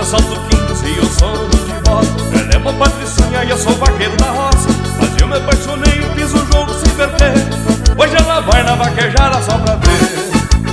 usa salto 15 e eu sou de bota. Ela é uma patricinha e eu sou vaqueiro da roça. Mas eu me apaixonei e fiz o jogo se inverter. Hoje ela vai na vaquejada só pra ver.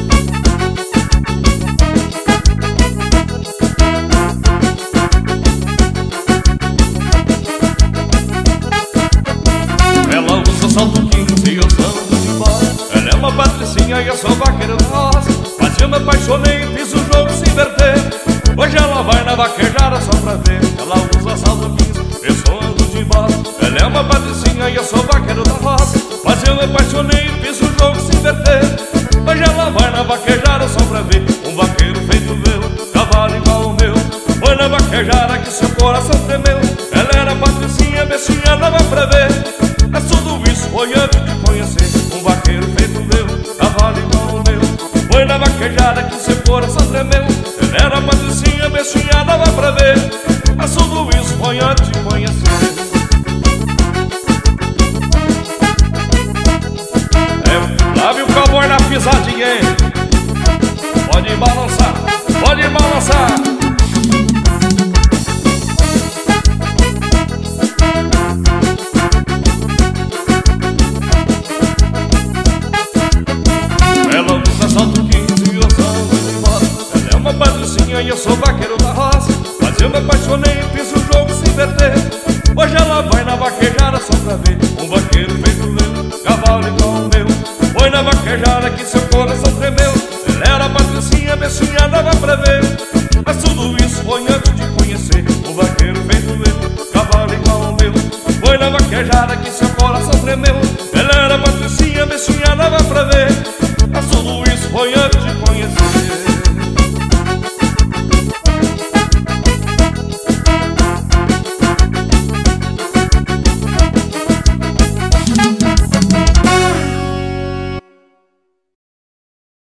Ela usa salto 15 e eu sou de bota. Ela é uma patricinha e eu sou vaqueiro da roça. Mas eu me apaixonei e fiz o jogo se inverter. Hoje ela vai na vaquejada só pra ver. Ela usa salto 15, eu sou ando de bota. Ela é uma patricinha e eu sou vaqueiro da roça. Mas eu me apaixonei e fiz o jogo se inverter. Hoje ela vai na vaquejada só pra ver. Um vaqueiro feito meu, cavalo igual ao meu. Foi na vaquejada que seu coração tremeu. Ela era patricinha, bestinha, dava pra ver. É tudo isso, foi antes de conhecer. Um vaqueiro feito meu, cavalo igual ao meu. Foi na vaquejada que seu coração tremeu. Ela era patricinha, bestinha, dava pra ver. Mas tudo isso foi antes de conhecer. Lá viu o cowboy na pisadinha, hein? Pode balançar, pode balançar. Ela usa salto 15 e eu sou de bota. Ela é uma patricinha e eu sou vaqueiro da roça. Mas eu me apaixonei e fiz o jogo se inverter. Hoje ela vai na vaquejada só pra ver. Um vaqueiro